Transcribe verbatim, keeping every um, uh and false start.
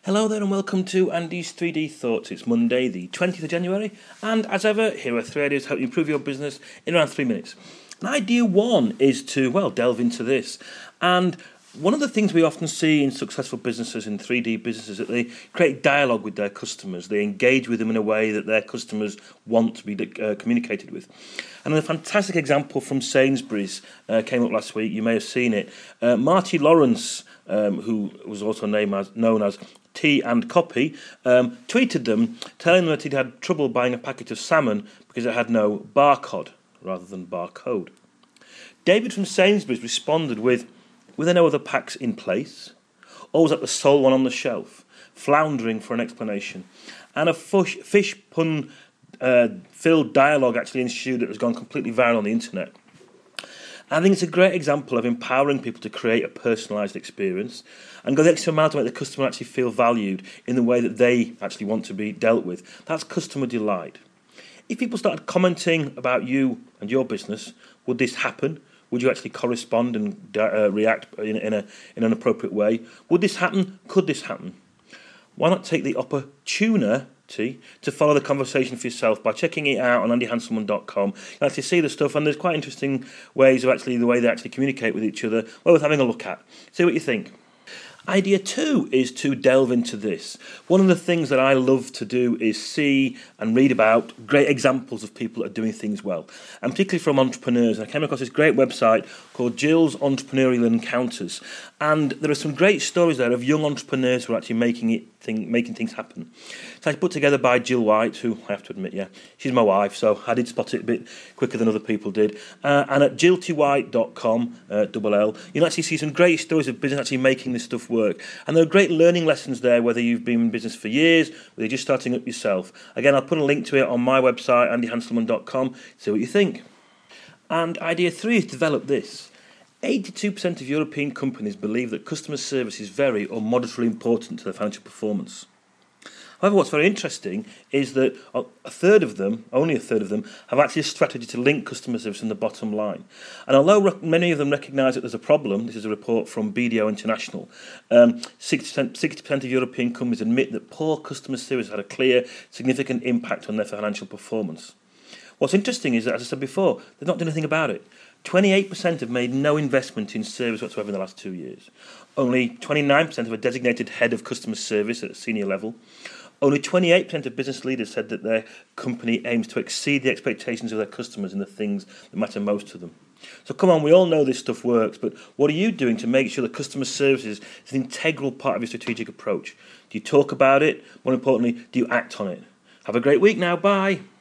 Hello there and welcome to Andy's three D Thoughts. It's Monday the twentieth of January and as ever here are three ideas to help you improve your business in around three minutes. And idea one is to, well, delve into this. And one of the things we often see in successful businesses, in three D businesses, is that they create dialogue with their customers. They engage with them in a way that their customers want to be uh, communicated with. And a fantastic example from Sainsbury's uh, came up last week. You may have seen it. Uh, Marty Lawrence, um, who was also named as, known as Tea and Copy, um, tweeted them telling them that he'd had trouble buying a packet of salmon because it had no barcode rather than barcode. David from Sainsbury's responded with, were there no other packs in place? Or was that the sole one on the shelf? Floundering for an explanation. And a fish, fish pun uh, filled dialogue actually ensued that has gone completely viral on the internet. I think it's a great example of empowering people to create a personalised experience and go the extra mile to make the customer actually feel valued in the way that they actually want to be dealt with. That's customer delight. If people started commenting about you and your business, would this happen? Would you actually correspond and uh, react in, in, a, in an appropriate way? Would this happen? Could this happen? Why not take the opportunity to follow the conversation for yourself by checking it out on andy hanselman dot com. You actually see the stuff, and there's quite interesting ways of actually the way they actually communicate with each other, well worth having a look at. See what you think. Idea two is to delve into this. One of the things that I love to do is see and read about great examples of people that are doing things well, and particularly from entrepreneurs. I came across this great website called Jill's Entrepreneurial Encounters, and there are some great stories there of young entrepreneurs who are actually making it thing, making things happen. So it's put together by Jill White, who I have to admit, yeah, she's my wife, so I did spot it a bit quicker than other people did. Uh, and at jill t white dot com, uh, double L, you'll actually see some great stories of business actually making this stuff work. And there are great learning lessons there, whether you've been in business for years, whether you're just starting up yourself. Again, I'll put a link to it on my website, andy hanselman dot com, see what you think. And idea three is develop this. eighty-two percent of European companies believe that customer service is very or moderately important to their financial performance. However, what's very interesting is that a third of them, only a third of them, have actually a strategy to link customer service in the bottom line. And although many of them recognise that there's a problem, this is a report from B D O International, um, sixty percent of European companies admit that poor customer service had a clear, significant impact on their financial performance. What's interesting is that, as I said before, they've not done anything about it. twenty-eight percent have made no investment in service whatsoever in the last two years. Only twenty-nine percent have a designated head of customer service at a senior level. Only twenty-eight percent of business leaders said that their company aims to exceed the expectations of their customers in the things that matter most to them. So come on, we all know this stuff works, but what are you doing to make sure that customer service is an integral part of your strategic approach? Do you talk about it? More importantly, do you act on it? Have a great week now. Bye.